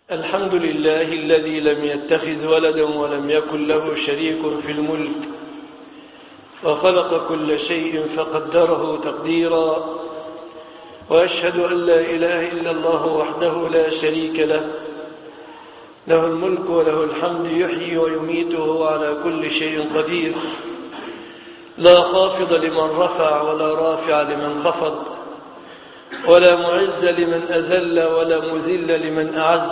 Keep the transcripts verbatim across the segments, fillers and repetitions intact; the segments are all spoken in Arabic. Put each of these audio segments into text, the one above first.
الحمد لله الذي لم يتخذ ولدا ولم يكن له شريك في الملك وخلق كل شيء فقدره تقديرا، وأشهد أن لا إله إلا الله وحده لا شريك له، له الملك وله الحمد يحيي ويميت وهو على كل شيء قدير، لا خافض لمن رفع ولا رافع لمن خفض، ولا معز لمن أذل ولا مذل لمن أعز،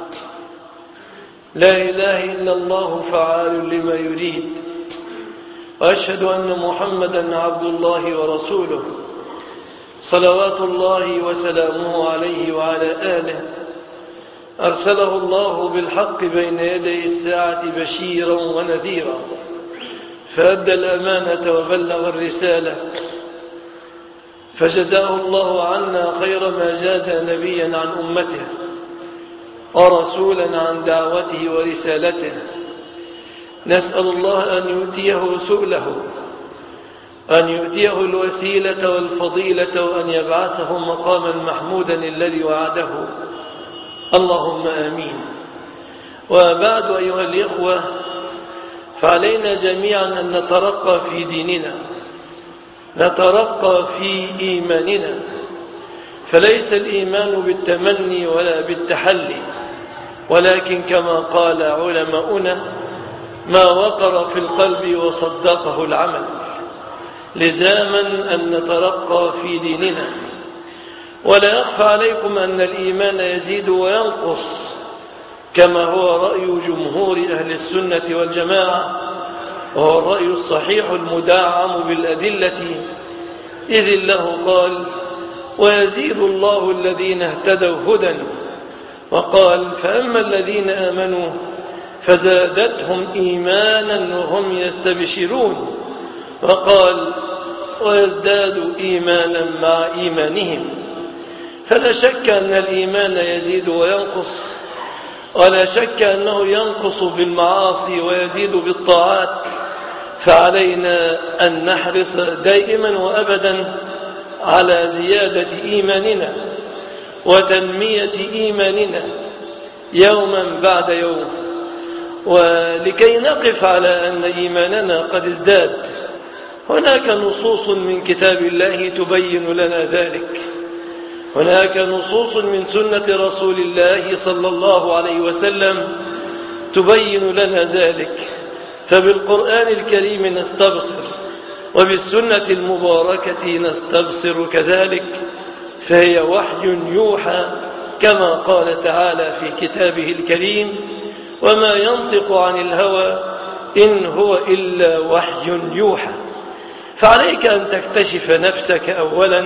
لا إله إلا الله فعال لما يريد، وأشهد أن محمدا عبد الله ورسوله صلوات الله وسلامه عليه وعلى آله، أرسله الله بالحق بين يدي الساعة بشيرا ونذيرا، فأدى الأمانة وبلغ الرسالة، فجزاه الله عنا خير ما جاز نبيا عن أمته ورسولا عن دعوته ورسالته. نسأل الله أن يؤتيه سؤله، أن يؤتيه الوسيلة والفضيلة، وأن يبعثه مقاما محمودا الذي وعده، اللهم آمين. وبعد أيها الإخوة، فعلينا جميعا أن نترقى في ديننا، نترقى في إيماننا، فليس الإيمان بالتمني ولا بالتحلي، ولكن كما قال علماؤنا: ما وقر في القلب وصدقه العمل. لزاما أن نترقى في ديننا. ولا يخفى عليكم أن الإيمان يزيد وينقص، كما هو رأي جمهور أهل السنة والجماعة، وهو الرأي الصحيح المدعم بالأدلة، إذ الله قال: ويزيد الله الذين اهتدوا هدى، وقال: فأما الذين آمنوا فزادتهم إيمانا وهم يستبشرون، وقال: ويزدادوا إيمانا مع إيمانهم. فلا شك أن الإيمان يزيد وينقص، ولا شك أنه ينقص بالمعاصي ويزيد بالطاعات، فعلينا أن نحرص دائما وأبدا على زيادة إيماننا وتنمية إيماننا يوما بعد يوم. ولكي نقف على أن إيماننا قد ازداد، هناك نصوص من كتاب الله تبين لنا ذلك، هناك نصوص من سنة رسول الله صلى الله عليه وسلم تبين لنا ذلك. فبالقرآن الكريم نستبصر، وبالسنة المباركة نستبصر كذلك، فهي وحي يوحى كما قال تعالى في كتابه الكريم: وما ينطق عن الهوى إن هو إلا وحي يوحى. فعليك أن تكتشف نفسك أولا،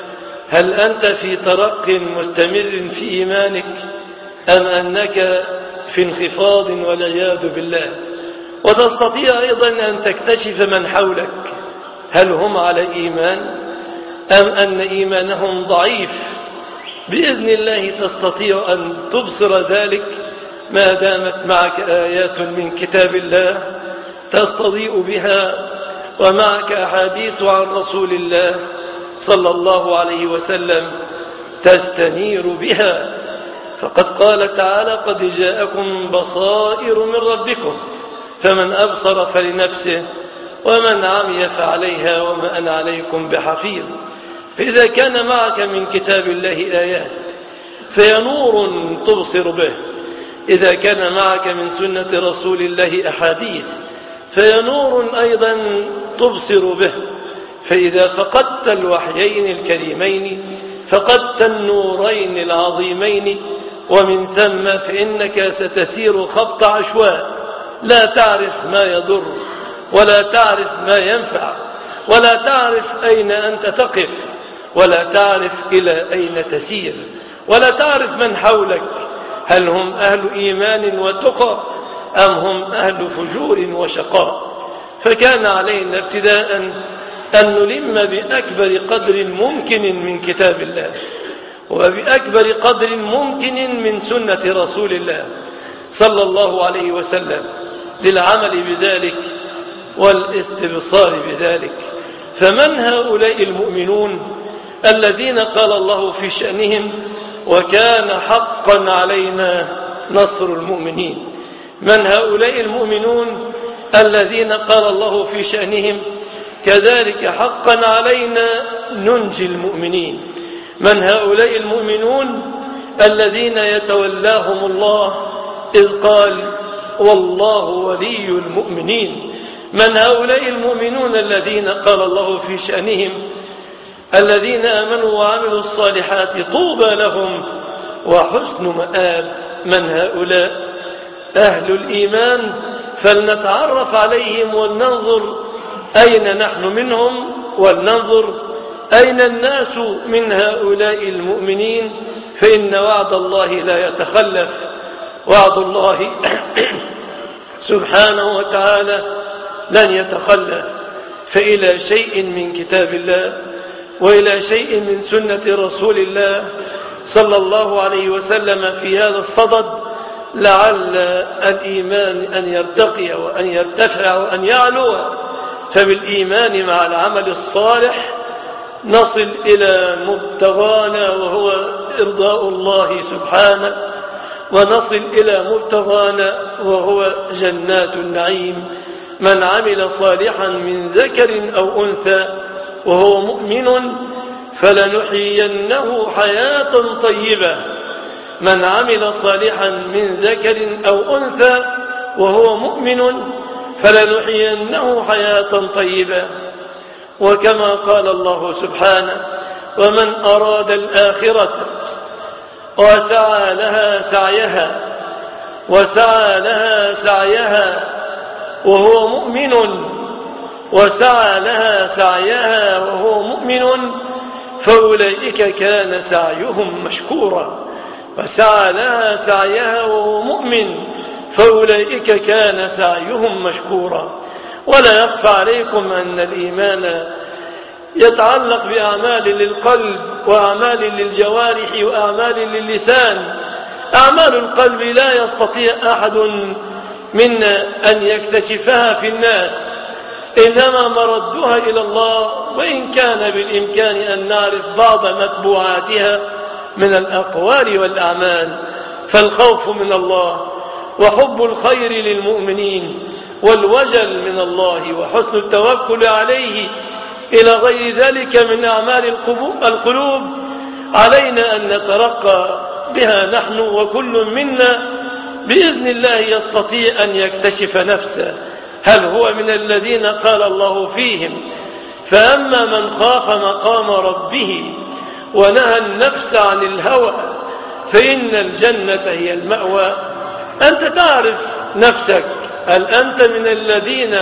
هل أنت في ترق مستمر في إيمانك، أم أنك في انخفاض والعياذ بالله؟ وتستطيع أيضا أن تكتشف من حولك، هل هم على إيمان أم أن إيمانهم ضعيف؟ بإذن الله تستطيع أن تبصر ذلك ما دامت معك آيات من كتاب الله تستضيء بها، ومعك أحاديث عن رسول الله صلى الله عليه وسلم تستنير بها. فقد قال تعالى: قد جاءكم بصائر من ربكم فمن أبصر فلنفسه ومن عمي فعليها وما أنا عليكم بحفيظ. فإذا كان معك من كتاب الله آيات فهي نور تبصر به، إذا كان معك من سنة رسول الله أحاديث فهي نور أيضا تبصر به. فإذا فقدت الوحيين الكريمين فقدت النورين العظيمين، ومن ثم فإنك ستسير خبط عشواء، لا تعرف ما يضر ولا تعرف ما ينفع، ولا تعرف أين أنت تقف، ولا تعرف إلى أين تسير، ولا تعرف من حولك، هل هم أهل إيمان وتقى أم هم أهل فجور وشقاء. فكان علينا ابتداء أن نلم بأكبر قدر ممكن من كتاب الله، وبأكبر قدر ممكن من سنة رسول الله صلى الله عليه وسلم، للعمل بذلك والاستبصار بذلك. فمن هؤلاء المؤمنون الذين قال الله في شأنهم: وكان حقا علينا نصر المؤمنين. من هؤلاء المؤمنون الذين قال الله في شأنهم كذلك حقا علينا ننجي المؤمنين؟ من هؤلاء المؤمنون الذين يتولاهم الله إذ قال والله ولي المؤمنين؟ من هؤلاء المؤمنون الذين قال الله في شأنهم الذين آمنوا وعملوا الصالحات طوبى لهم وحسن مآب؟ من هؤلاء أهل الإيمان؟ فلنتعرف عليهم ولننظر أين نحن منهم، ولننظر أين الناس من هؤلاء المؤمنين، فإن وعد الله لا يتخلف. وعد الله سبحانه وتعالى لن يتخلف. فإلى شيء من كتاب الله وإلى شيء من سنة رسول الله صلى الله عليه وسلم في هذا الصدد لعل الإيمان أن يرتقي وأن يرتفع وأن يعلو. فبالإيمان مع العمل الصالح نصل إلى مبتغانا وهو إرضاء الله سبحانه، ونصل إلى مبتغانا وهو جنات النعيم. من عمل صالحا من ذكر أو أنثى وهو مؤمن فلنحيينه حياة طيبة. من عمل صالحا من ذكر أو أنثى وهو مؤمن فلنحيينه حياة طيبة. وكما قال الله سبحانه ومن أراد الآخرة وسعى لها سعيها وسعى لها سعيها وهو مؤمن وسعى لها سعيها وهو مؤمن فأولئك كان سعيهم مشكورا. وسعى لها سعيها وهو مؤمن فأولئك كان سعيهم مشكورا. ولا يخفى عليكم أن الإيمان يتعلق بأعمال للقلب وأعمال للجوارح وأعمال للسان. أعمال القلب لا يستطيع أحد منا أن يكتشفها في الناس، إنما مردها إلى الله، وإن كان بالإمكان أن نعرف بعض متبوعاتها من الأقوال والأعمال. فالخوف من الله وحب الخير للمؤمنين والوجل من الله وحسن التوكل عليه إلى غير ذلك من أعمال القلوب علينا أن نترقى بها نحن، وكل منا بإذن الله يستطيع أن يكتشف نفسه هل هو من الذين قال الله فيهم فأما من خاف مقام ربه ونهى النفس عن الهوى فإن الجنة هي المأوى. أنت تعرف نفسك، هل أنت من الذين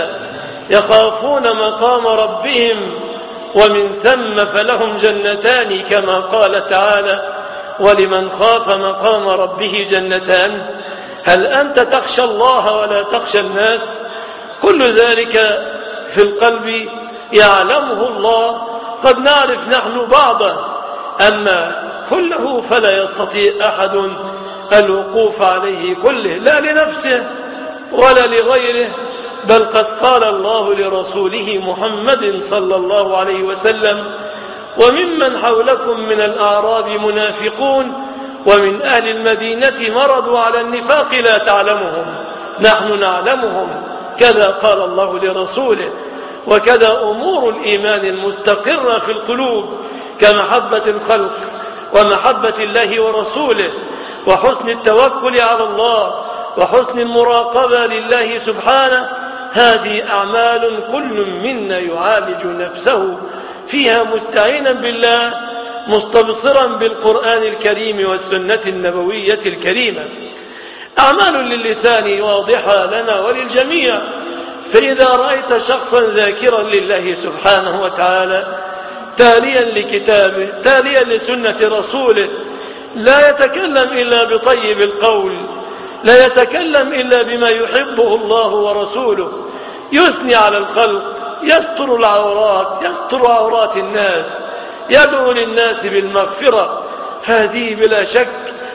يخافون مقام ربهم ومن ثم فلهم جنتان كما قال تعالى ولمن خاف مقام ربه جنتان؟ هل أنت تخشى الله ولا تخشى الناس؟ كل ذلك في القلب يعلمه الله، قد نعرف نحن بعضه، أما كله فلا يستطيع أحد الوقوف عليه كله، لا لنفسه ولا لغيره، بل قد قال الله لرسوله محمد صلى الله عليه وسلم وممن حولكم من الأعراب منافقون ومن أهل المدينة مرضوا على النفاق لا تعلمهم نحن نعلمهم، كذا قال الله لرسوله. وكذا أمور الإيمان المستقرة في القلوب كمحبة الخلق ومحبة الله ورسوله وحسن التوكل على الله وحسن المراقبة لله سبحانه، هذه أعمال كل منا يعالج نفسه فيها مستعينا بالله مستبصرا بالقرآن الكريم والسنة النبوية الكريمة. أعمال للسان واضحة لنا وللجميع، فإذا رأيت شخصا ذاكرا لله سبحانه وتعالى تاليا لكتابه تاليا لسنة رسوله لا يتكلم إلا بطيب القول، لا يتكلم إلا بما يحبه الله ورسوله، يثني على الخلق، يستر العورات يستر عورات الناس، يدعو للناس بالمغفرة، فهذه بلا شك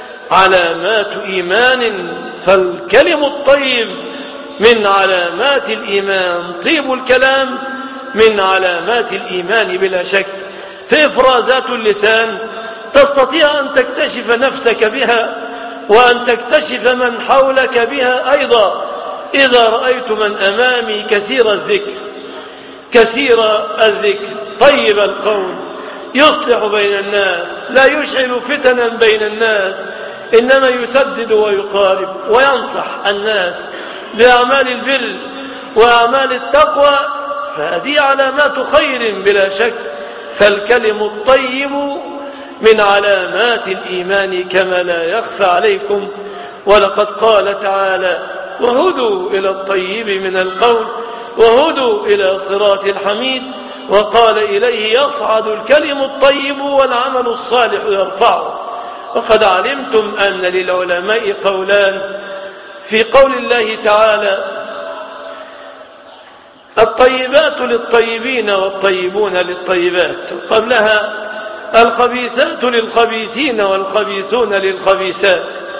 علامات إيمان. فالكلم الطيب من علامات الإيمان، طيب الكلام من علامات الإيمان بلا شك. فإفرازات اللسان تستطيع أن تكتشف نفسك بها وأن تكتشف من حولك بها أيضا. إذا رأيت من أمامي كثير الذكر كثير الذكر طيب القول يصلح بين الناس لا يشعل فتنا بين الناس إنما يسدد ويقارب وينصح الناس بأعمال البر وأعمال التقوى، فهذه علامات خير بلا شك. فالكلم الطيب من علامات الإيمان كما لا يخفى عليكم. ولقد قال تعالى: وهدوا إلى الطيب من القول وهدوا إلى صراط الحميد. وقال: إليه يصعد الكلم الطيب والعمل الصالح يرفعه. وقد علمتم أن للعلماء قولان في قول الله تعالى: الطيبات للطيبين والطيبون للطيبات، قبلها: الخبيثات للخبيثين والخبيثون للخبيثات،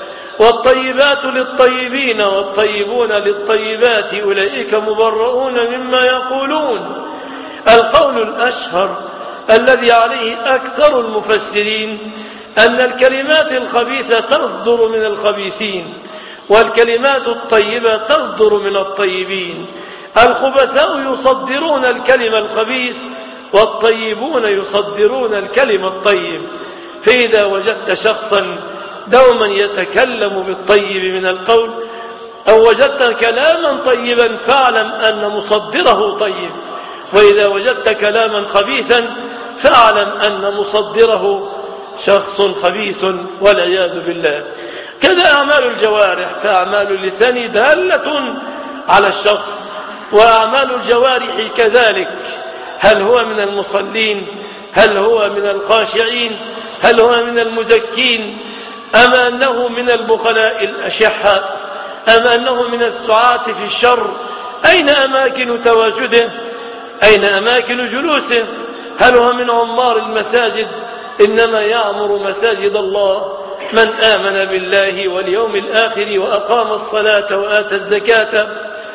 والطيبات للطيبين والطيبون للطيبات، أولئك مبرؤون مما يقولون. القول الأشهر الذي عليه أكثر المفسرين أن الكلمات الخبيثة تصدر من الخبيثين والكلمات الطيبة تصدر من الطيبين. الخبثاء يصدرون الكلمة الخبيث والطيبون يصدرون الكلمة الطيب. فإذا وجدت شخصا دوما يتكلم بالطيب من القول أو وجدت كلاما طيبا فاعلم أن مصدره طيب، وإذا وجدت كلاما خبيثا فاعلم أن مصدره شخص خبيث والعياذ بالله. كذا أعمال الجوارح، فأعمال اللسان دالة على الشخص وأعمال الجوارح كذلك. هل هو من المصلين؟ هل هو من الخاشعين؟ هل هو من المزكين؟ أم أنه من البخلاء الأشحاء؟ أم أنه من السعاة في الشر؟ أين أماكن تواجده؟ أين أماكن جلوسه؟ هل هو من عمار المساجد؟ إنما يعمر مساجد الله من آمن بالله واليوم الآخر وأقام الصلاة وآتى الزكاة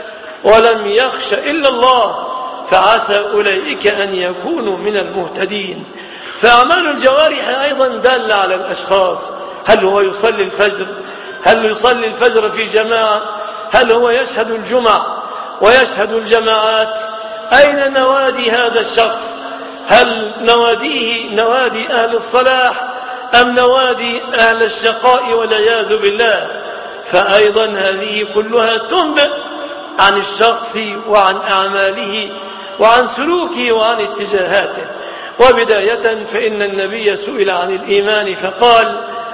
ولم يخش إلا الله، فعسى أولئك أن يكونوا من المهتدين. فأعمال الجوارح أيضا دالة على الأشخاص. هل هو يصلي الفجر؟ هل يصلي الفجر في جماعة؟ هل هو يشهد الجمعة ويشهد الجماعات؟ أين نوادي هذا الشخص؟ هل نواديه نوادي أهل الصلاح أم نوادي أهل الشقاء والعياذ بالله؟ فأيضا هذه كلها تنبئ عن الشخص وعن أعماله وعن سلوكه وعن اتجاهاته. وبداية فإن النبي سئل عن الإيمان فقال: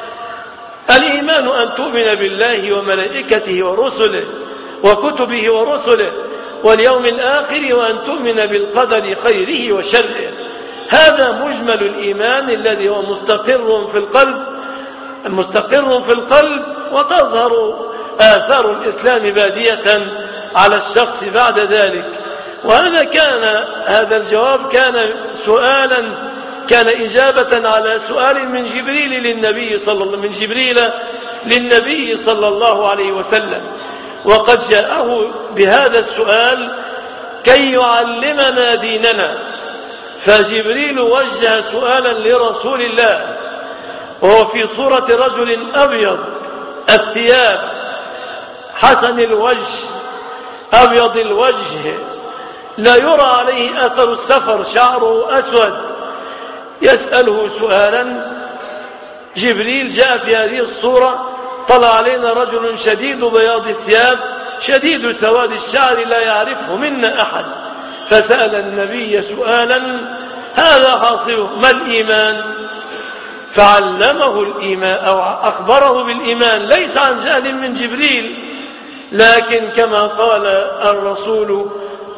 الإيمان أن تؤمن بالله وملائكته ورسله وكتبه ورسله واليوم الآخر وأن تؤمن بالقدر خيره وشره. هذا مجمل الإيمان الذي هو مستقر في القلب مستقر في القلب وتظهر آثار الإسلام بادية على الشخص بعد ذلك. وهذا كان هذا الجواب كان سؤالا كان إجابة على سؤال من جبريل للنبي صلى الله من جبريل للنبي صلى الله عليه وسلم، وقد جاءه بهذا السؤال كي يعلمنا ديننا. فجبريل وجه سؤالا لرسول الله وهو في صورة رجل أبيض الثياب حسن الوجه أبيض الوجه لا يرى عليه أثر السفر، شعره أسود. يسأله سؤالا، جبريل جاء في هذه الصورة، طلع علينا رجل شديد بياض الثياب شديد سواد الشعر لا يعرفه منا أحد، فسأل النبي سؤالا هذا حاصله: ما الإيمان؟ فعلمه الإيمان أو أخبره بالإيمان، ليس عن جهل من جبريل، لكن كما قال الرسول: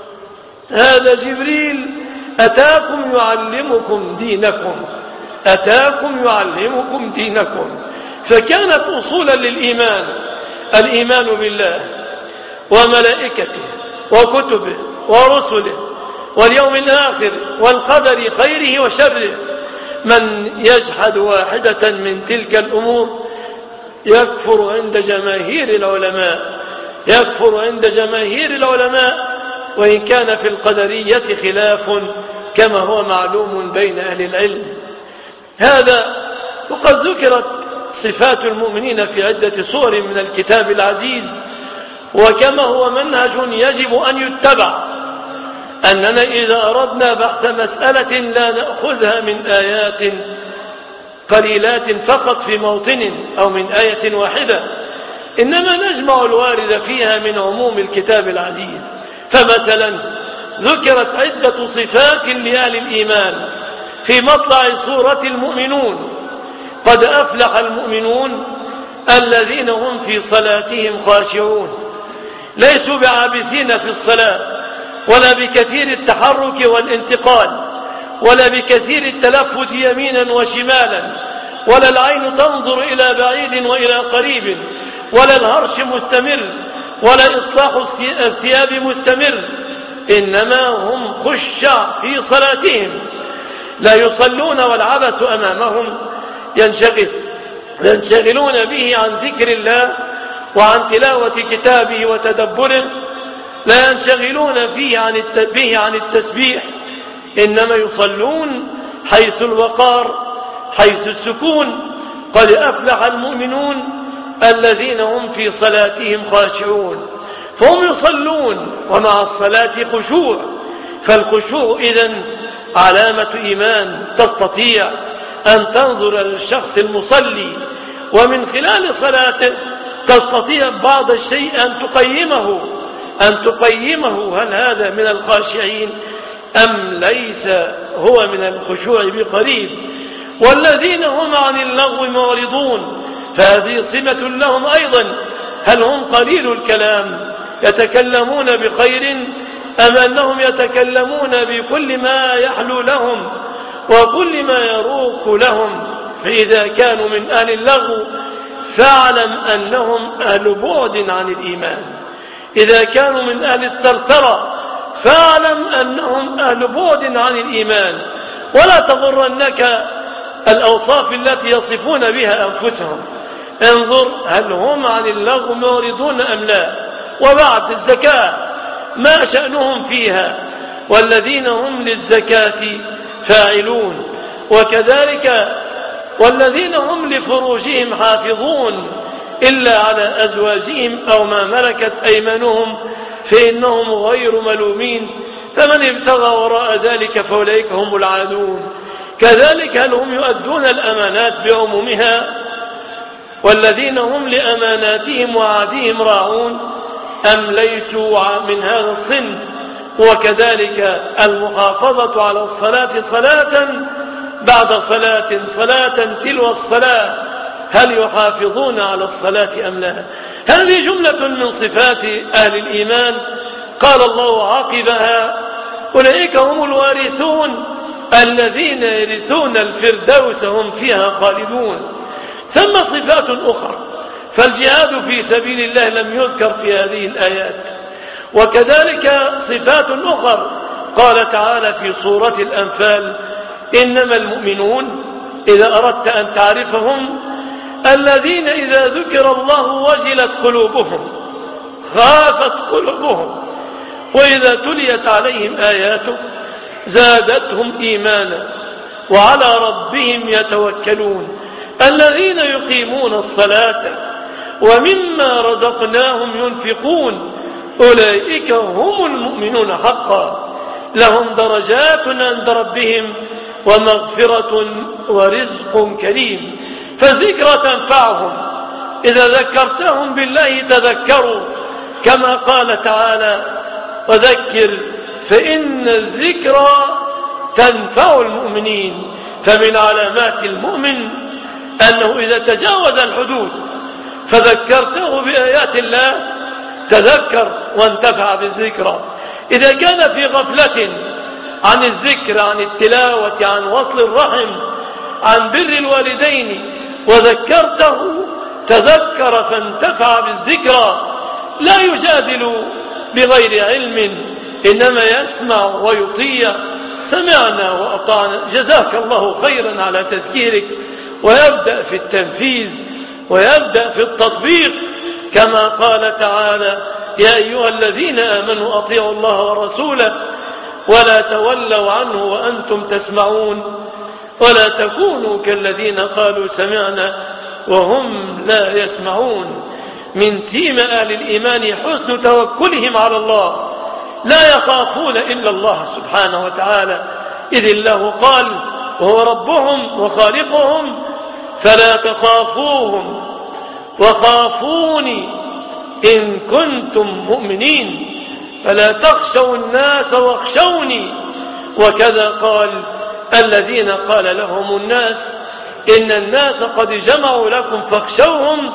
هذا جبريل أتاكم يعلمكم دينكم أتاكم يعلمكم دينكم. فكانت أصولا للإيمان: الإيمان بالله وملائكته وكتبه ورسله واليوم الآخر والقدر خيره وشره. من يجحد واحدة من تلك الأمور يكفر عند جماهير العلماء يكفر عند جماهير العلماء وإن كان في القدرية خلاف كما هو معلوم بين أهل العلم. هذا وقد ذكرت صفات المؤمنين في عدة سور من الكتاب العزيز، وكما هو منهج يجب أن يتبع أننا إذا أردنا بحث مسألة لا نأخذها من آيات قليلات فقط في موطن أو من آية واحدة، إنما نجمع الوارد فيها من عموم الكتاب العزيز. فمثلا ذكرت عدة صفات لأهل الإيمان في مطلع سورة المؤمنون: قد أفلح المؤمنون الذين هم في صلاتهم خاشعون، ليسوا بعابثين في الصلاة ولا بكثير التحرك والانتقال ولا بكثير التلفت يمينا وشمالا، ولا العين تنظر إلى بعيد وإلى قريب، ولا الهرش مستمر، ولا إصلاح الثياب مستمر، إنما هم خشع في صلاتهم، لا يصلون والعبث أمامهم، ينشغل ينشغلون به عن ذكر الله وعن تلاوة كتابه وتدبره، لا ينشغلون فيه عن به عن التسبيح، إنما يصلون حيث الوقار، حيث السكون. قد أفلح المؤمنون الذين هم في صلاتهم خاشعون، فهم يصلون ومع الصلاة خشوع. فالخشوع إذن علامة إيمان، تستطيع أن تنظر للشخص المصلي ومن خلال صلاته تستطيع بعض الشيء أن تقيمه أن تقيمه هل هذا من الخاشعين أم ليس هو من الخشوع بقريب. والذين هم عن اللغو معرضون، فهذه صفة لهم أيضا. هل هم قليل الكلام يتكلمون بخير أم أنهم يتكلمون بكل ما يحلو لهم وكل ما يروق لهم؟ فإذا كانوا من أهل اللغو فاعلم أنهم أهل بعد عن الإيمان. إذا كانوا من أهل الترترة فاعلم أنهم أهل بعد عن الإيمان. ولا تغرنك الأوصاف التي يصفون بها أنفسهم، انظر هل هم عن اللغو معرضون أم لا. وبعد الزكاة ما شأنهم فيها؟ والذين هم للزكاة فاعلون. وكذلك والذين هم لفروجهم حافظون إلا على أزواجهم أو ما ملكت أيمانهم فإنهم غير ملومين، فمن ابتغى وراء ذلك فأولئك هم العادون. كذلك هل هم يؤدون الأمانات بعمومها؟ والذين هم لأماناتهم وعهدهم راعون أم ليسوا من هذا الصنف؟ وكذلك المحافظة على الصلاة صلاة بعد صلاة صلاة تلو الصلاة، هل يحافظون على الصلاة أم لا؟ هذه جملة من صفات أهل الإيمان. قال الله عقبها: أولئك هم الوارثون الذين يرثون الفردوس هم فيها خالدون. ثم صفات أخرى، فالجهاد في سبيل الله لم يذكر في هذه الآيات. وكذلك صفات أخرى، قال تعالى في سورة الأنفال: إنما المؤمنون، إذا أردت أن تعرفهم، الذين إذا ذكر الله وجلت قلوبهم خافت قلوبهم وإذا تليت عليهم آياته زادتهم إيمانا وعلى ربهم يتوكلون الذين يقيمون الصلاة ومما رزقناهم ينفقون أولئك هم المؤمنون حقا لهم درجات عند ربهم ومغفرة ورزق كريم. فالذكرى تنفعهم، إذا ذكرتهم بالله تذكروا، كما قال تعالى: وذكر فإن الذكرى تنفع المؤمنين. فمن علامات المؤمن أنه إذا تجاوز الحدود فذكرته بآيات الله تذكر وانتفع بالذكرى. إذا كان في غفلة عن الذكر، عن التلاوة، عن وصل الرحم، عن بر الوالدين، وذكرته تذكر فانتفع بالذكرى. لا يجادل بغير علم، إنما يسمع ويطيع. سمعنا وأطعنا. جزاك الله خيرا على تذكيرك، ويبدأ في التنفيذ ويبدأ في التطبيق، كما قال تعالى: يا أيها الذين آمنوا أطيعوا الله ورسوله ولا تولوا عنه وأنتم تسمعون ولا تكونوا كالذين قالوا سمعنا وهم لا يسمعون. من سيم أهل الإيمان حسن توكلهم على الله، لا يخافون إلا الله سبحانه وتعالى، إذ الله قال وهو ربهم وخالقهم فلا تخافوهم وخافوني إن كنتم مؤمنين، فلا تخشوا الناس واخشوني. وكذا قال الذين قال لهم الناس إن الناس قد جمعوا لكم فاخشوهم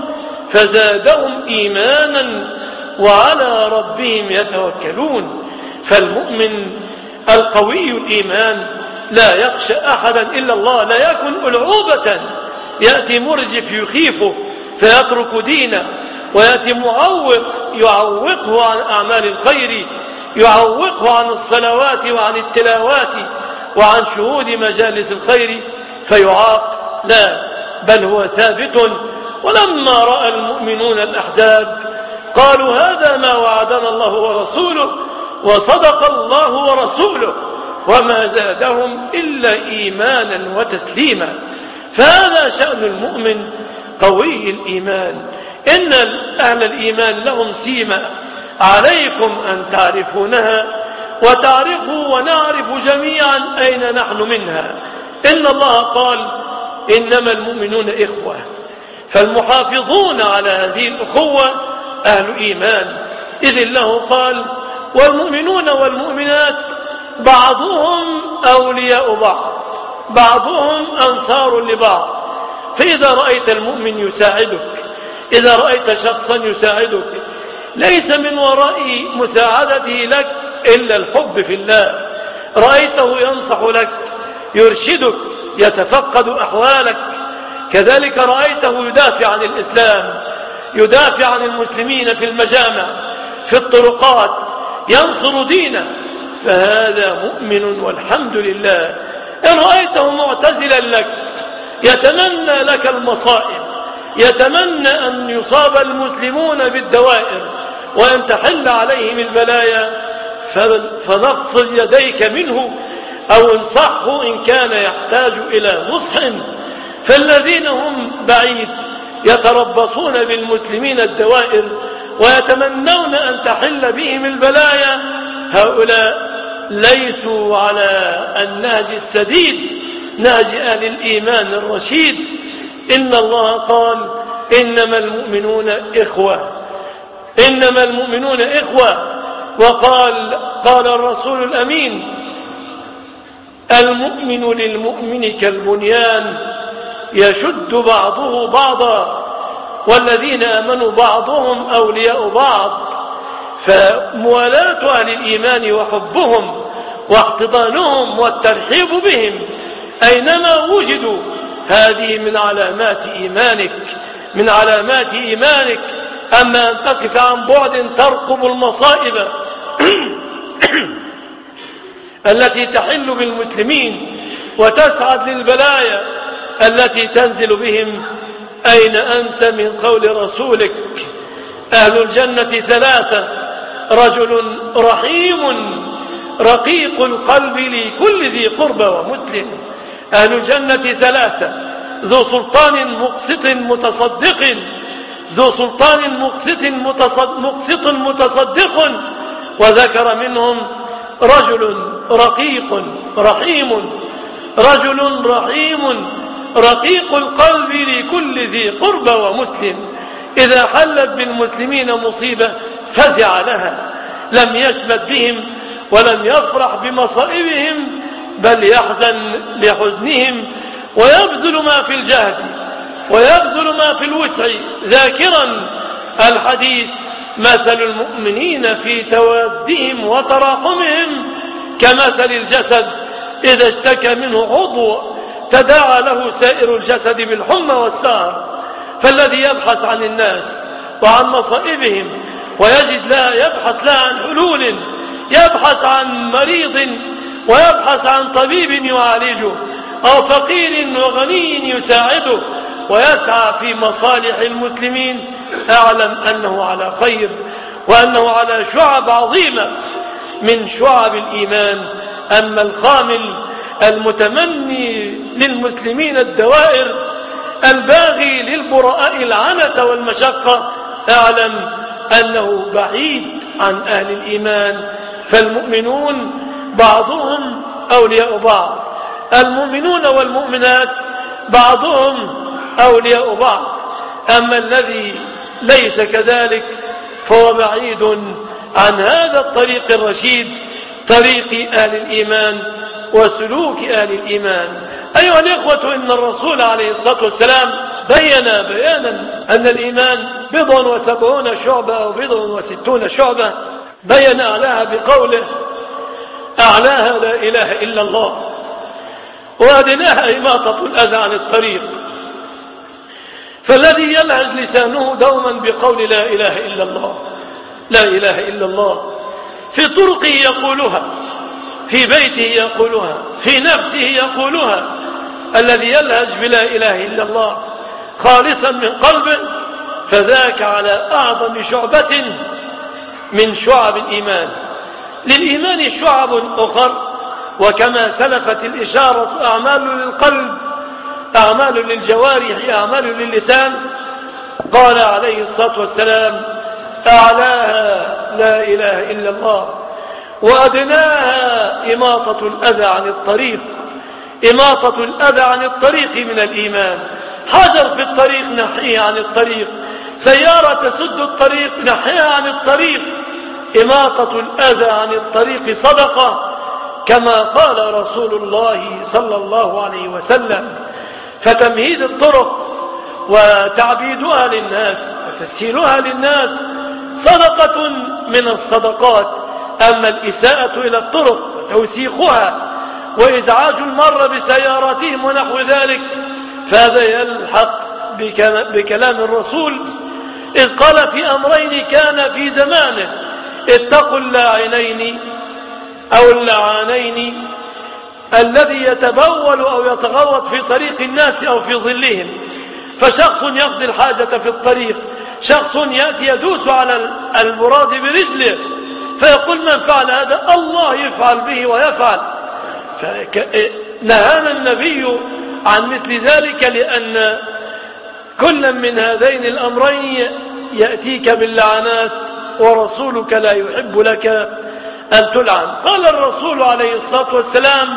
فزادهم إيمانا وعلى ربهم يتوكلون. فالمؤمن القوي الإيمان لا يخشى أحدا إلا الله، لا يكن ألعوبة يأتي مرجف يخيفه فيترك دينه، ويأتي معوق يعوقه عن أعمال الخير، يعوقه عن الصلوات وعن التلاوات وعن شهود مجالس الخير فيعاق، لا، بل هو ثابت. ولما رأى المؤمنون الأحزاب قالوا هذا ما وعدنا الله ورسوله وصدق الله ورسوله، وما زادهم إلا إيمانا وتسليما. فهذا شأن المؤمن قوي الإيمان. إن أهل الإيمان لهم سيما عليكم أن تعرفونها وتعرفوا ونعرف جميعا أين نحن منها. إن الله قال إنما المؤمنون إخوة، فالمحافظون على هذه الأخوة أهل إيمان، إذ الله قال والمؤمنون والمؤمنات بعضهم أولياء بعض، بعضهم أنصار لبعض. فإذا رأيت المؤمن يساعدك، إذا رأيت شخصا يساعدك ليس من وراء مساعدته لك إلا الحب في الله، رأيته ينصح لك، يرشدك، يتفقد أحوالك، كذلك رأيته يدافع عن الإسلام، يدافع عن المسلمين في المجامع في الطرقات، ينصر دينه، فهذا مؤمن والحمد لله. إن رأيته معتزلا لك يتمنى لك المصائب، يتمنى أن يصاب المسلمون بالدوائر وأن تحل عليهم البلايا، فنقصد يديك منه أو انصحه إن كان يحتاج إلى نصح. فالذين هم بعيد يتربصون بالمسلمين الدوائر ويتمنون أن تحل بهم البلايا، هؤلاء ليسوا على النهج السديد، نهج أهل الإيمان الرشيد. إن الله قال إنما المؤمنون إخوة، إنما المؤمنون إخوة. وقال قال الرسول الأمين المؤمن للمؤمن كالبنيان يشد بعضه بعضا والذين آمنوا بعضهم أولياء بعض. فموالاة أهل الإيمان وحبهم واحتضانهم والترحيب بهم أينما وجدوا هذه من علامات إيمانك، من علامات إيمانك. أما أن تقف عن بعد ترقب المصائب التي تحل بالمسلمين وتسعد للبلايا التي تنزل بهم، أين أنت من قول رسولك أهل الجنة ثلاثة: رجل رحيم رقيق القلب لكل ذي قربى ومسلم. أهل الجنة ثلاثة: ذو سلطان مقسط متصدق، ذو سلطان مقسط مقسط متصدق. وذكر منهم رجل رقيق رحيم، رجل رحيم رقيق القلب لكل ذي قربى ومسلم. إذا حلت بالمسلمين مصيبة فزع لها، لم يشمت بهم ولم يفرح بمصائبهم، بل يحزن لحزنهم ويبذل ما في الجهد ويبذل ما في الوسع، ذاكرا الحديث: مثل المؤمنين في توادهم وتراحمهم كمثل الجسد إذا اشتكى منه عضو تداعى له سائر الجسد بالحمى والسهر. فالذي يبحث عن الناس وعن مصائبهم ويجد لها، يبحث لها عن حلول، يبحث عن مريض ويبحث عن طبيب يعالجه، أو فقير وغني يساعده، ويسعى في مصالح المسلمين، أعلم أنه على خير وأنه على شعب عظيمة من شعب الإيمان. أما الخامل المتمني للمسلمين الدوائر الباغي للبراء العنة والمشقة اعلم أنه بعيد عن أهل الإيمان. فالمؤمنون بعضهم أولياء بعض، المؤمنون والمؤمنات بعضهم أولياء بعض. أما الذي ليس كذلك فهو بعيد عن هذا الطريق الرشيد، طريق أهل الإيمان وسلوك أهل الإيمان. أيها الإخوة، إن الرسول عليه الصلاة والسلام بيّن بيانا أن الإيمان بضع وسبعون شعبة أو بضع وستون شعبة، بيّن أعلاها بقوله: أعلاها لا إله إلا الله، وأدناها إماطة الأذى عن الطريق. فالذي يلهج لسانه دوما بقول لا إله إلا الله، لا إله إلا الله، في طرقه يقولها، في بيته يقولها، في نفسه يقولها، الذي يلهج بلا إله إلا الله خالصا من قلبه فذاك على أعظم شعبة من شعب الإيمان. للإيمان شعب أخر، وكما سلفت الإشارة: أعمال للقلب، أعمال للجوارح، أعمال للسان. قال عليه الصلاة والسلام: أعلاها لا إله إلا الله، وأدناها إماطة الأذى عن الطريق. إماطة الأذى عن الطريق من الإيمان. حجر في الطريق نحيه عن الطريق، سيارة تسد الطريق نحيها عن الطريق. إماطة الأذى عن الطريق صدقة، كما قال رسول الله صلى الله عليه وسلم. فتمهيد الطرق وتعبيدها للناس وتسهيلها للناس صدقة من الصدقات. أما الإساءة إلى الطرق وتوسيخها وإزعاج المر بسياراتهم ونحو ذلك فهذا يلحق بكلام الرسول إذ قال في أمرين كان في زمانه: اتقوا اللاعنين أو اللعانين، الذي يتبول أو يتغوط في طريق الناس أو في ظلهم. فشخص يقضي الحاجة في الطريق، شخص يأتي يدوس على المراد برجله فيقول: من فعل هذا الله يفعل به ويفعل. نهانا النبي عن مثل ذلك، لأن كل من هذين الأمرين يأتيك باللعنات، ورسولك لا يحب لك أن تلعن. قال الرسول عليه الصلاة والسلام: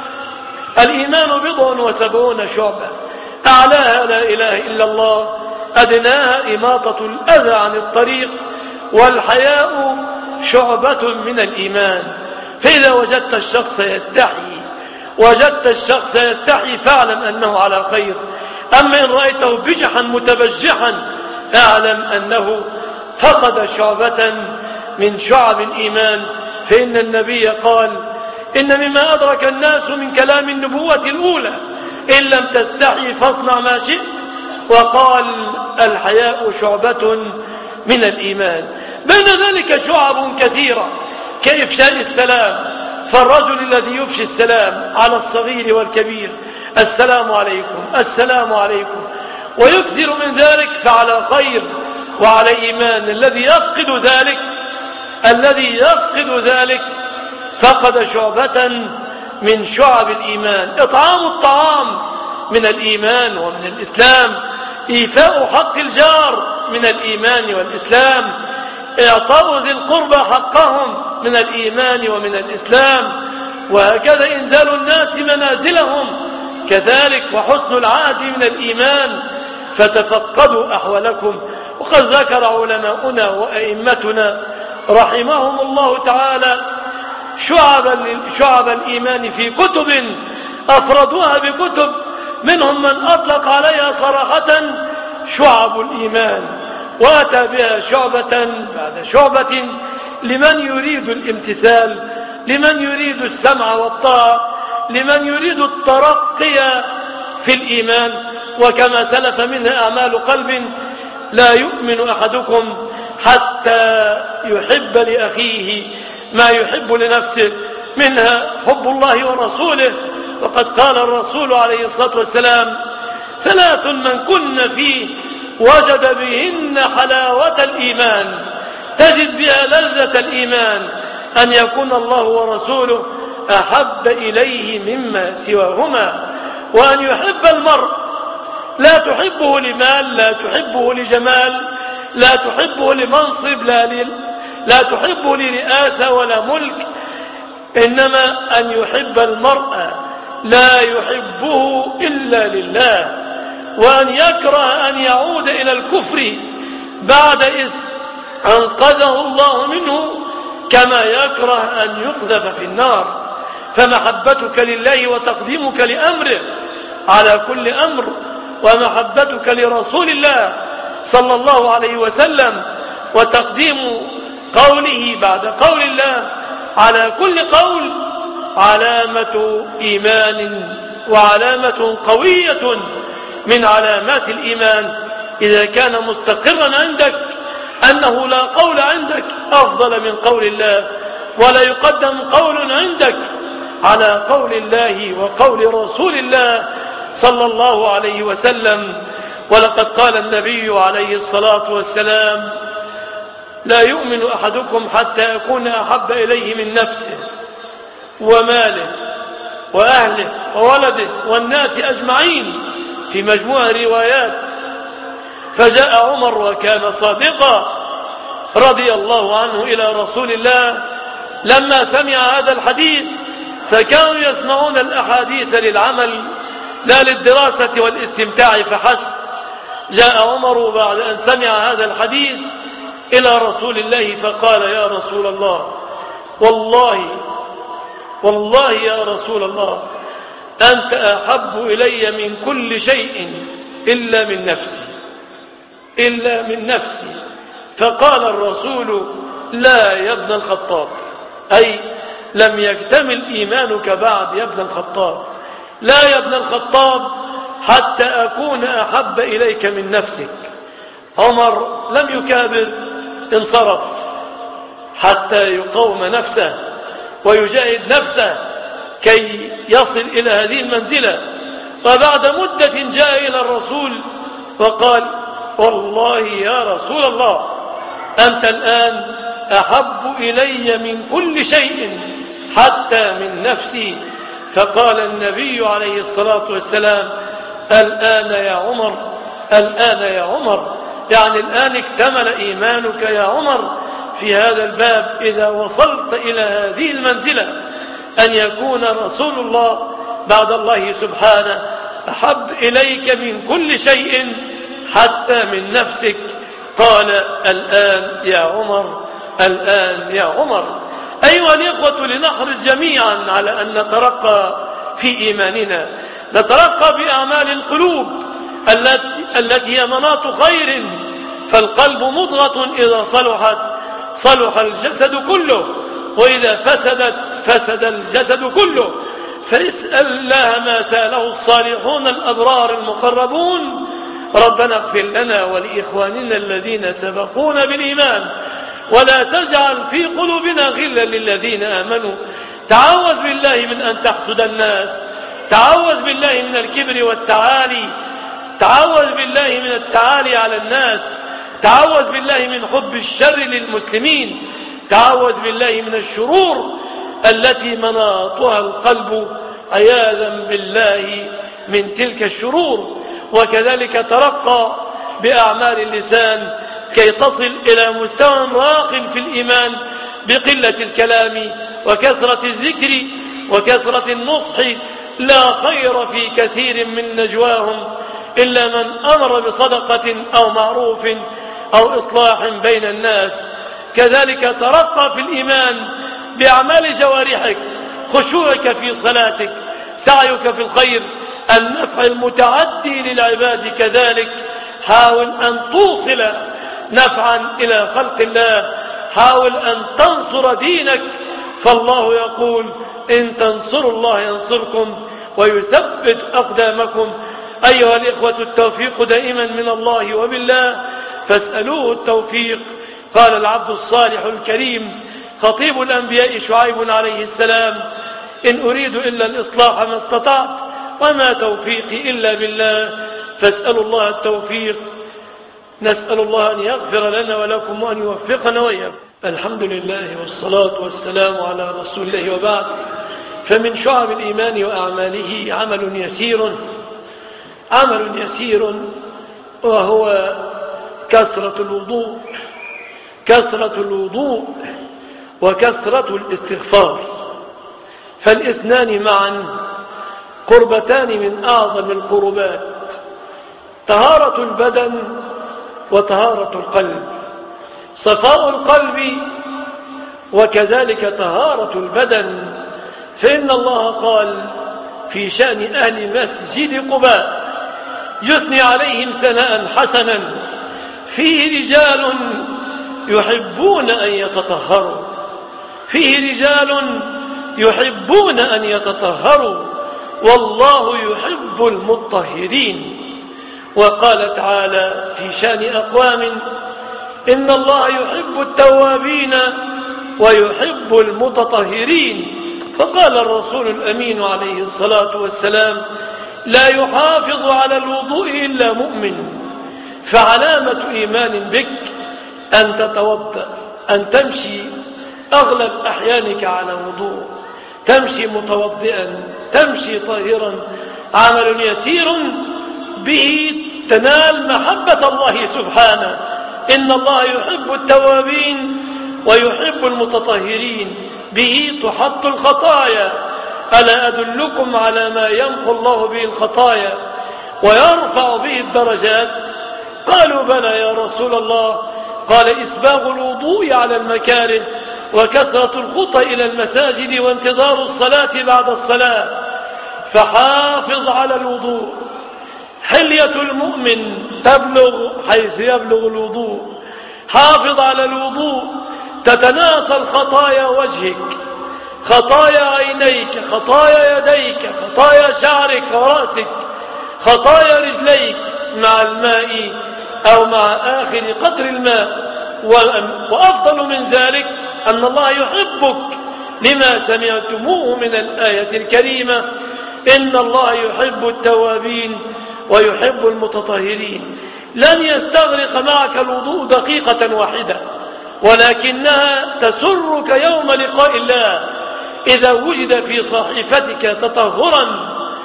الإيمان بضع وسبعون شعبة، أعلاها لا إله إلا الله، أدناها إماطة الأذى عن الطريق، والحياء شعبة من الإيمان. فإذا وجدت الشخص يستحي وجدت الشخص يستحي فاعلم أنه على خير. أما إن رأيته بجحا متبجحا اعلم أنه فقد شعبة من شعب الإيمان. فإن النبي قال: إن مما أدرك الناس من كلام النبوة الأولى: إن لم تستحي فاصنع ما شئت. وقال: الحياء شعبة من الإيمان. بين ذلك شعب كثيرة كإفشاء السلام، فالرجل الذي يفشي السلام على الصغير والكبير: السلام عليكم السلام عليكم، ويكثر من ذلك فعلى خير وعلى إيمان. الذي يفقد ذلك الذي يفقد ذلك فقد شعبة من شعب الإيمان. إطعام الطعام من الإيمان ومن الإسلام، إيفاء حق الجار من الإيمان والإسلام، إعطاء ذي القربى حقهم من الإيمان ومن الإسلام، وهكذا إنزال الناس منازلهم كذلك، وحسن العهد من الإيمان. فتفقدوا أحوالكم. وقد ذكر علماؤنا وأئمتنا رحمهم الله تعالى شعب, شعب الإيمان في كتب أفردوها بكتب، منهم من أطلق عليها صراحة شعب الإيمان، وأتى بها شعبة بعد شعبة لمن يريد الامتثال، لمن يريد السمع والطاعة، لمن يريد الترقي في الإيمان. وكما سلف منها أعمال قلب: لا يؤمن أحدكم حتى يحب لأخيه ما يحب لنفسه، منها حب الله ورسوله. وقد قال الرسول عليه الصلاة والسلام: ثلاث من كن فيه وجد بهن حلاوة الإيمان. تجد بها لذة الإيمان: أن يكون الله ورسوله أحب إليه مما سواهما، وأن يحب المرء لا تحبه لمال، لا تحبه لجمال، لا تحبه لمنصب، لا, لا تحبه لرئاسة ولا ملك، إنما أن يحب المرء لا يحبه إلا لله، وأن يكره أن يعود إلى الكفر بعد إذ أنقذه الله منه، كما يكره أن يقذف في النار. فمحبتك لله وتقديمك لأمره على كل أمر، ومحبتك لرسول الله صلى الله عليه وسلم وتقديم قوله بعد قول الله على كل قول علامة إيمان وعلامة قوية من علامات الإيمان. إذا كان مستقرا عندك أنه لا قول عندك أفضل من قول الله، ولا يقدم قول عندك على قول الله وقول رسول الله صلى الله عليه وسلم. ولقد قال النبي عليه الصلاة والسلام: لا يؤمن أحدكم حتى يكون أحب إليه من نفسه وماله وأهله وولده والناس أجمعين، في مجموعة روايات. فجاء عمر وكان صادقا رضي الله عنه إلى رسول الله لما سمع هذا الحديث، فكانوا يسمعون الأحاديث للعمل لا للدراسة والاستمتاع فحسب. جاء عمر بعد أن سمع هذا الحديث إلى رسول الله فقال: يا رسول الله، والله والله يا رسول الله، أنت أحب إلي من كل شيء إلا من نفسي إلا من نفسي. فقال الرسول: لا يا ابن الخطاب، أي لم يكتمل إيمانك بعد يا ابن الخطاب، لا يا ابن الخطاب حتى أكون أحب إليك من نفسك. عمر لم يكابر، انصرف حتى يقوم نفسه ويجاهد نفسه كي يصل إلى هذه المنزلة. وبعد مدة جاء إلى الرسول وقال: والله يا رسول الله، أنت الآن أحب إلي من كل شيء حتى من نفسي. فقال النبي عليه الصلاة والسلام: الآن يا عمر، الآن يا عمر، يعني الآن اكتمل إيمانك يا عمر في هذا الباب إذا وصلت إلى هذه المنزلة، أن يكون رسول الله بعد الله سبحانه أحب إليك من كل شيء حتى من نفسك. قال: الآن يا عمر، الآن يا عمر. أيها الإخوة، لنحرص جميعا على أن نترقى في إيماننا، نترقى بأعمال القلوب التي, التي هي مناط خير. فالقلب مضغة إذا صلحت صلح الجسد كله، وإذا فسدت فسد الجسد كله. فاسأل الله ما سأله الصالحون الأبرار المقربون: ربنا اغفر لنا ولإخواننا الذين سبقونا بالإيمان ولا تجعل في قلوبنا غلا للذين آمنوا. تعوذ بالله من أن تحسد الناس، تعوذ بالله من الكبر والتعالي، تعوذ بالله من التعالي على الناس، تعوذ بالله من حب الشر للمسلمين، تعوذ بالله من الشرور التي مناطها القلب عياذا بالله من تلك الشرور. وكذلك ترقى بأعمال اللسان كي تصل إلى مستوى راق في الإيمان بقلة الكلام وكثرة الذكر وكثرة النصح. لا خير في كثير من نجواهم إلا من أمر بصدقة أو معروف أو إصلاح بين الناس. كذلك ترقى في الإيمان بأعمال جوارحك، خشوعك في صلاتك، سعيك في الخير، النفع المتعدي للعباد. كذلك حاول أن توصل نفعا إلى خلق الله، حاول أن تنصر دينك، فالله يقول: إن تنصروا الله ينصركم ويثبت أقدامكم. أيها الإخوة، التوفيق دائما من الله وبالله، فاسألوه التوفيق. قال العبد الصالح الكريم خطيب الأنبياء شعيب عليه السلام: إن أريد إلا الإصلاح ما استطعت وما توفيقي إلا بالله، فاسألوا الله التوفيق. نسأل الله أن يغفر لنا ولكم وأن يوفقنا وإياكم. الحمد لله والصلاة والسلام على رسول الله، وبعد. فمن شعب الإيمان وأعماله عمل يسير عمل يسير وهو كثرة الوضوء كثرة الوضوء وكثرة الاستغفار، فالاثنان معا قربتان من أعظم القربات، طهارة البدن وطهارة القلب، صفاء القلب وكذلك طهارة البدن. فإن الله قال في شأن أهل مسجد قباء يثني عليهم ثناء حسنا فيه رجال يحبون أن يتطهروا فيه رجال يحبون أن يتطهروا والله يحب المطهرين. وقال تعالى في شأن أقوام إن الله يحب التوابين ويحب المتطهرين. فقال الرسول الأمين عليه الصلاة والسلام لا يحافظ على الوضوء إلا مؤمن، فعلامة إيمان بك أن تتوضأ، أن تمشي أغلب أحيانك على وضوء، تمشي متوضئا، تمشي طاهرا، عمل يسير به تنال محبة الله سبحانه. إن الله يحب التوابين ويحب المتطهرين، به تحط الخطايا. ألا أدلكم على ما يمحو الله به الخطايا ويرفع به الدرجات؟ قالوا بلى يا رسول الله. قال إسباغ الوضوء على المكاره وكثرة الخطى إلى المساجد وانتظار الصلاة بعد الصلاة. فحافظ على الوضوء، حلية المؤمن تبلغ حيث يبلغ الوضوء. حافظ على الوضوء، تتناسى خطايا وجهك، خطايا عينيك، خطايا يديك، خطايا شعرك ورأسك، خطايا رجليك مع الماء أو مع آخر قدر الماء. وأفضل من ذلك أن الله يحبك لما سمعتموه من الآية الكريمة إن الله يحب التوابين ويحب المتطهرين. لن يستغرق معك الوضوء دقيقة واحدة، ولكنها تسرك يوم لقاء الله إذا وجد في صحيفتك تطهرا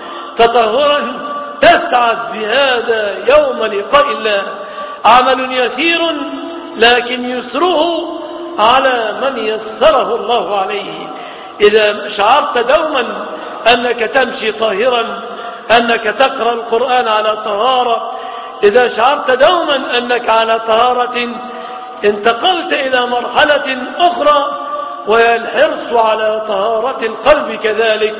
تطهرا تسعد بهذا يوم لقاء الله. عمل يسير لكن يسره على من يسره الله عليه. إذا شعرت دوما أنك تمشي طاهرا، أنك تقرأ القرآن على طهارة، إذا شعرت دوما أنك على طهارة، انتقلت إلى مرحلة أخرى وهي الحرص على طهارة القلب كذلك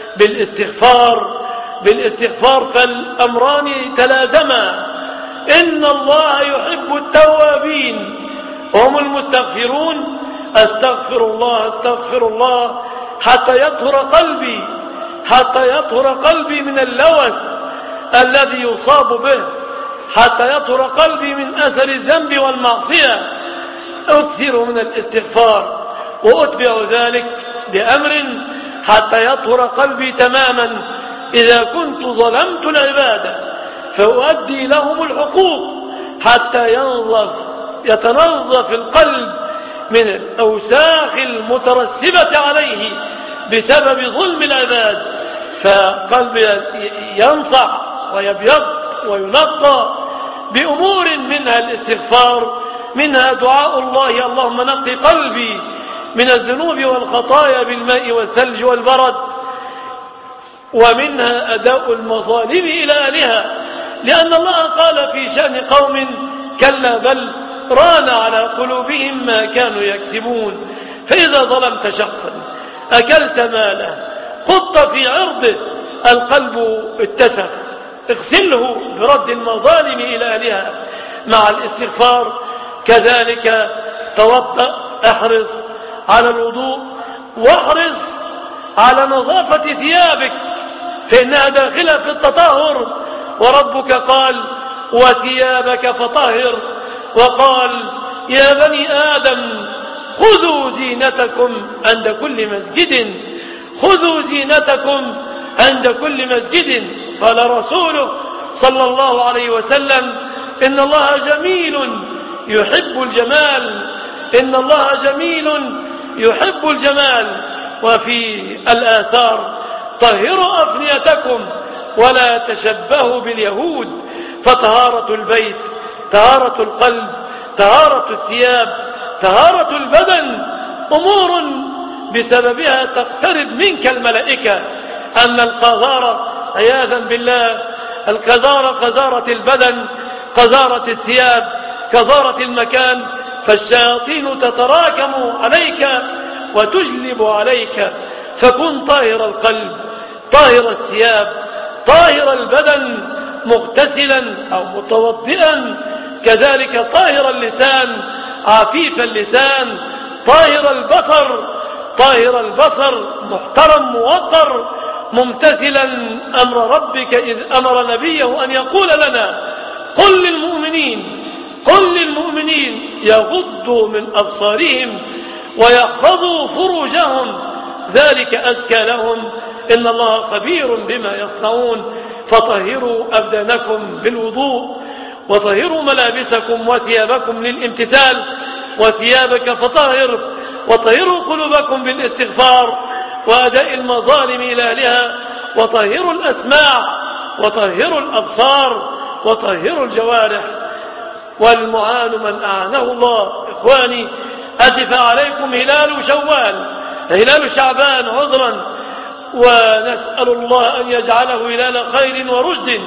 بالاستغفار بالاستغفار فالأمران تلازما. إن الله يحب التوابين وهم المستغفرون. أستغفر الله أستغفر الله حتى يطهر قلبي حتى يطهر قلبي من اللوث الذي يصاب به، حتى يطهر قلبي من أثر الذنب والمعصية. أكثر من الاستغفار وأتبع ذلك بأمر حتى يطهر قلبي تماما. إذا كنت ظلمت العبادة فأؤدي لهم الحقوق حتى ينظف يتنظف القلب من الأوساخ المترسبة عليه بسبب ظلم العباد، فقلبي ينصع ويبيض وينقى بأمور منها الاستغفار، منها دعاء الله اللهم نقي قلبي من الذنوب والخطايا بالماء والثلج والبرد، ومنها أداء المظالم إلى أهلها، لأن الله قال في شأن قوم كلا بل ران على قلوبهم ما كانوا يكسبون. فإذا ظلمت شخصا أكلت ماله خضت في عرضه القلب اتسخ، اغسله برد المظالم إلى أهلها مع الاستغفار. كذلك توضأ، احرص على الوضوء واحرص على نظافة ثيابك فإنها داخلة في التطهر. وربك قال وثيابك فطهر، وقال يا بني آدم خذوا زينتكم عند كل مسجد خذوا زينتكم عند كل مسجد. قال رسوله صلى الله عليه وسلم إن الله جميل يحب الجمال إن الله جميل يحب الجمال. وفي الآثار طهروا أفنيتكم ولا تشبهوا باليهود. فطهارة البيت، طهارة القلب، طهارة الثياب، طهارة البدن أمور بسببها تقترب منك الملائكة. أما القذارة عياذا بالله، القذارة قذارة البدن، قذارة الثياب، قذارة المكان، فالشياطين تتراكم عليك وتجلب عليك. فكن طاهر القلب، طاهر الثياب، طاهر البدن، مغتسلا أو متوضئا، كذلك طاهر اللسان، عفيف اللسان، طاهر البصر، طاهر البصر، محترم موقر، ممتثلا أمر ربك إذ أمر نبيه أن يقول لنا: قل للمؤمنين قل للمؤمنين يغضوا من أبصارهم ويحفظوا فروجهم ذلك أزكى لهم إن الله خبير بما يصنعون. فطهروا أبدانكم بالوضوء، وطهروا ملابسكم وثيابكم للامتثال، وثيابك فطهر، وطهروا قلوبكم بالاستغفار وأداء المظالم إلى أهلها، وطهروا الأسماع، وطهروا الأبصار، وطهروا الجوارح. والمعان من أعانه الله. إخواني، أسف عليكم هلال شوال، هلال شعبان عذرا، ونسأل الله أن يجعله هلال خير ورشد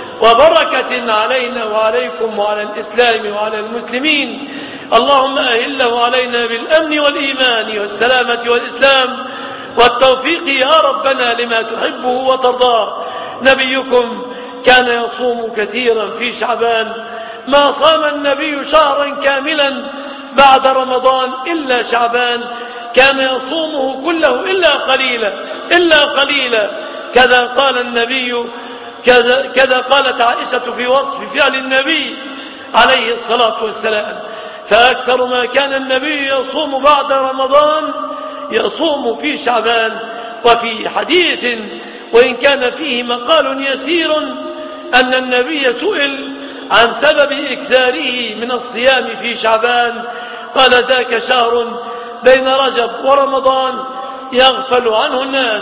وبركة علينا وعليكم وعلى الإسلام وعلى المسلمين. اللهم أهله علينا بالأمن والإيمان والسلامة والإسلام والتوفيق يا ربنا لما تحبه وترضاه. نبيكم كان يصوم كثيرا في شعبان، ما صام النبي شهرا كاملا بعد رمضان إلا شعبان، كان يصومه كله إلا قليلا إلا قليلا. كذا قال النبي، كذا, كذا قالت عائشة في وصف فعل النبي عليه الصلاة والسلام: فأكثر ما كان النبي يصوم بعد رمضان يصوم في شعبان. وفي حديث وإن كان فيه مقال يسير أن النبي سئل عن سبب إكثاره من الصيام في شعبان، قال: ذاك شهر بين رجب ورمضان يغفل عنه الناس.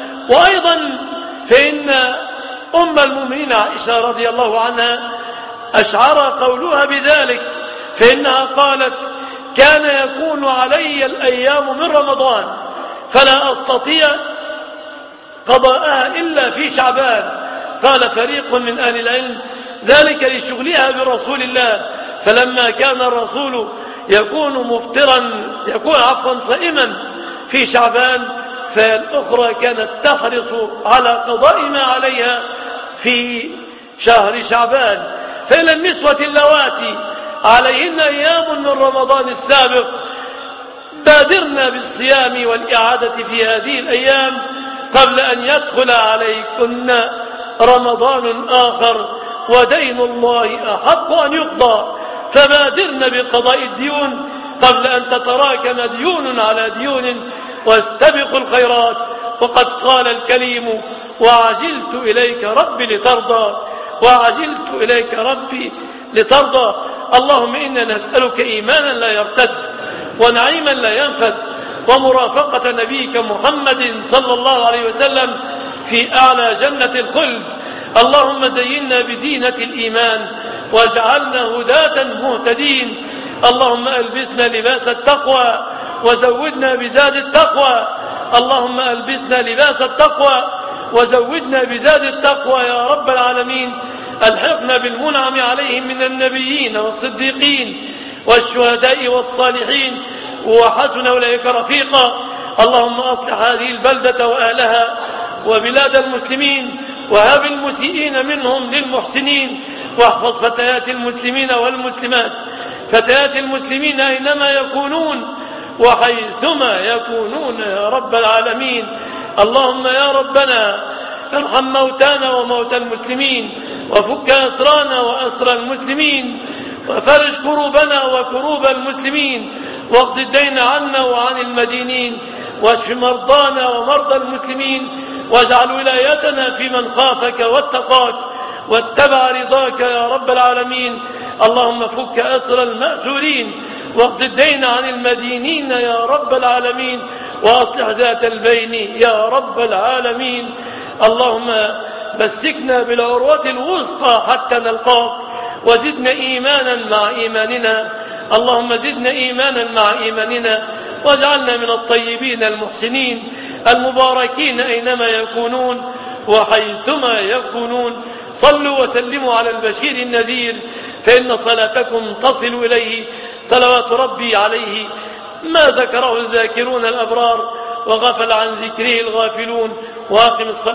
وأيضا فإن أم المؤمنين عائشة رضي الله عنها أشعر قولها بذلك، فإنها قالت: كان يكون علي الأيام من رمضان فلا أستطيع قضاءها إلا في شعبان. قال فريق من أهل العلم: ذلك لشغلها برسول الله، فلما كان الرسول يكون مفطرا يكون عفوا صائما في شعبان، فالأخرى كانت تحرص على قضاء ما عليها في شهر شعبان. فإلى النسوة اللواتي عليهن أيام من رمضان السابق بادرنا بالصيام والإعادة في هذه الأيام قبل أن يدخل عليكن رمضان آخر، ودين الله أحق أن يقضى، فبادرن بقضاء الديون قبل أن تتراكم ديون على ديون، واستبقوا الخيرات. وقد قال الكليم: وعجلت إليك ربي لترضى، وعجلت إليك ربي لترضى. اللهم إنا نسألك إيمانا لا يرتد، ونعيما لا ينفد، ومرافقة نبيك محمد صلى الله عليه وسلم في أعلى جنة الخلد. اللهم زينا بدينة الإيمان واجعلنا هداة مهتدين. اللهم ألبسنا لباس التقوى وزودنا بزاد التقوى. اللهم ألبسنا لباس التقوى وزودنا بزاد التقوى يا رب العالمين. ألحقنا بالمنعم عليهم من النبيين والصديقين والشهداء والصالحين، وحسن أولئك رفيقا. اللهم أصلح هذه البلدة وأهلها وبلاد المسلمين، وهب المسيئين منهم للمحسنين، واحفظ فتيات المسلمين والمسلمات، فتيات المسلمين أينما يكونون وحيثما يكونون يا رب العالمين. اللهم يا ربنا ارحم موتانا وموتى المسلمين، وفك أسرانا وأسر المسلمين، وفرج كروبنا وكروب المسلمين، واقض الدين عنا وعن المدينين، واشف مرضانا ومرضى المسلمين، واجعل ولايتنا في من خافك واتقاك واتبع رضاك يا رب العالمين. اللهم فك أسر المأسورين، واقض الدين عن المدينين يا رب العالمين، وأصلح ذات البين يا رب العالمين. اللهم مسكنا بالعروة الوسطى حتى نلقاك، وزدنا إيمانا مع إيماننا. اللهم زدنا إيمانا مع إيماننا، واجعلنا من الطيبين المحسنين المباركين أينما يكونون وحيثما يكونون. صلوا وسلموا على البشير النذير، فإن صلاتكم تصل إليه صلوات ربي عليه ما ذكره الذاكرون الأبرار وغفل عن ذكره الغافلون. وأقم الصلاة.